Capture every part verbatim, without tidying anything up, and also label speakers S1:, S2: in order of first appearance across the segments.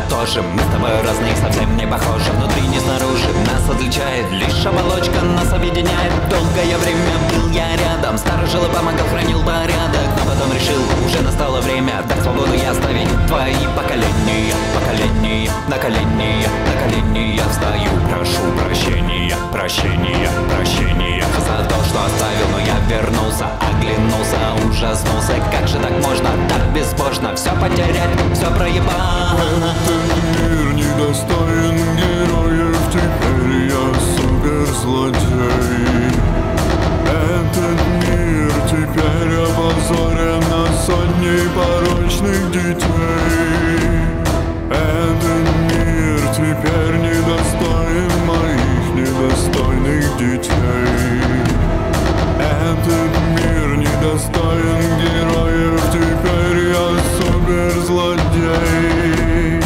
S1: тоже. Мы с тобой разные, совсем не похожи. Внутри, не снаружи, нас отличает лишь оболочка, нас объединяет. Долгое время был я рядом, сторожил и помогал, хранил порядок. Но потом решил, уже настало время дать свободу и оставить твои поколения. Поколения, на колени, на колени я встаю. Прошу прощения, прощения, прощения за то, что оставил, но я вернулся. Оглянулся, ужаснулся. Как же так можно, так безбожно все потерять, все проебать?
S2: Этот мир недостоин героев, теперь я суперзлодей. Этот мир теперь опозорен на сотни порочных детей. Этот мир теперь недостоин моих недостойных детей. Этот мир недостоин героев, теперь я суперзлодей.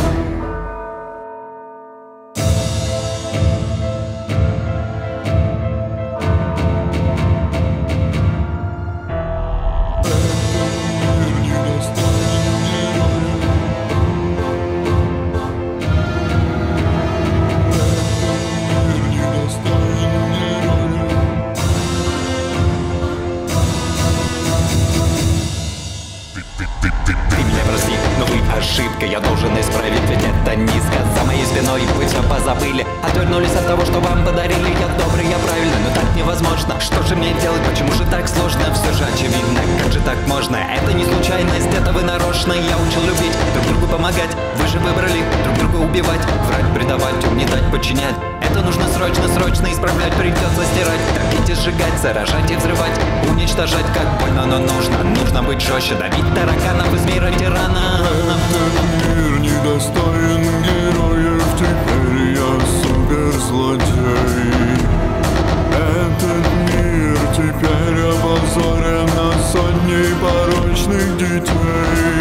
S1: Ошибка, я должен исправить, ведь это низко. За моей спиной вы все позабыли, отвернулись от того, что вам подарили. Я добрый, я правильный, но так невозможно. Что же мне делать, почему же так сложно? Все же очевидно, как же так можно? Это не случайность, это вы нарочно. Я учил любить, друг другу помогать. Вы же выбрали друг друга убивать, врать, предавать, угнетать, подчинять. Это нужно срочно, срочно исправлять, придется стирать. Топить и сжигать, заражать и взрывать, уничтожать, как больно, но нужно. Нужно быть жестче, давить тараканов из мира тирана.
S2: Этот мир недостоин героев, теперь я суперзлодей. Этот мир теперь опозорен на сотни порочных детей.